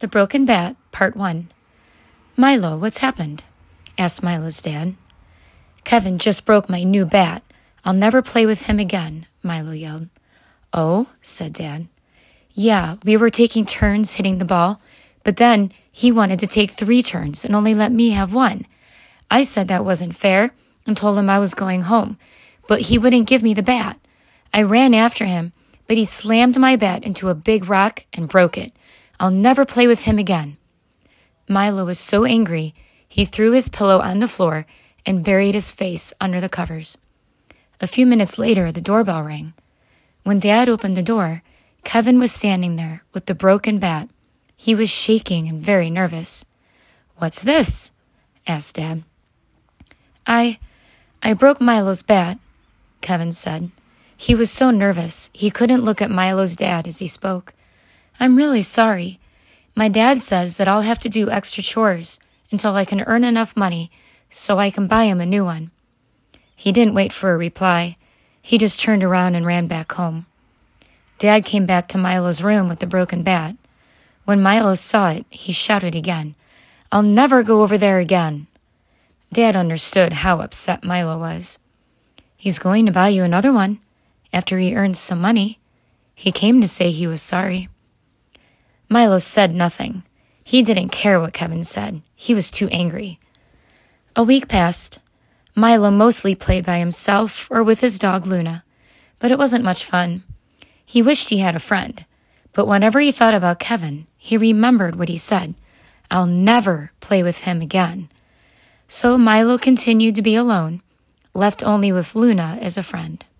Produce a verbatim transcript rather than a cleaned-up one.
The Broken Bat, Part one. "Milo, what's happened?" asked Milo's dad. "Kevin just broke my new bat. I'll never play with him again," Milo yelled. "Oh?" said Dad. "Yeah, we were taking turns hitting the ball, but then he wanted to take three turns and only let me have one. I said that wasn't fair and told him I was going home, but he wouldn't give me the bat. I ran after him, but he slammed my bat into a big rock and broke it. I'll never play with him again." Milo was so angry, he threw his pillow on the floor and buried his face under the covers. A few minutes later, the doorbell rang. When Dad opened the door, Kevin was standing there with the broken bat. He was shaking and very nervous. "What's this?" asked Dad. I, I broke Milo's bat," Kevin said. He was so nervous, he couldn't look at Milo's dad as he spoke. "I'm really sorry. My dad says that I'll have to do extra chores until I can earn enough money so I can buy him a new one." He didn't wait for a reply. He just turned around and ran back home. Dad came back to Milo's room with the broken bat. When Milo saw it, he shouted again, "I'll never go over there again." Dad understood how upset Milo was. "He's going to buy you another one after he earns some money. He came to say he was sorry." Milo said nothing. He didn't care what Kevin said. He was too angry. A week passed. Milo mostly played by himself or with his dog Luna, but it wasn't much fun. He wished he had a friend, but whenever he thought about Kevin, he remembered what he said, "I'll never play with him again." So Milo continued to be alone, left only with Luna as a friend.